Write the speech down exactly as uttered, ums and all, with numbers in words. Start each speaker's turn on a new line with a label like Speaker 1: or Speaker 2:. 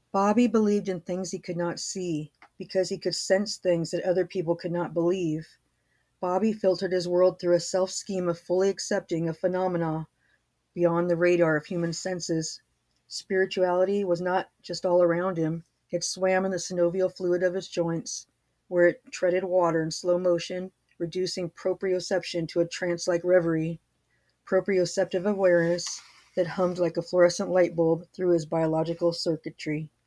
Speaker 1: Bobby believed in things he could not see because he could sense things that other people could not believe. Bobby filtered his world through a self-scheme of fully accepting a phenomena beyond the radar of human senses. Spirituality was not just all around him, it swam in the synovial fluid of his joints, where it treaded water in slow motion, reducing proprioception to a trance-like reverie, proprioceptive awareness that hummed like a fluorescent light bulb through his biological circuitry.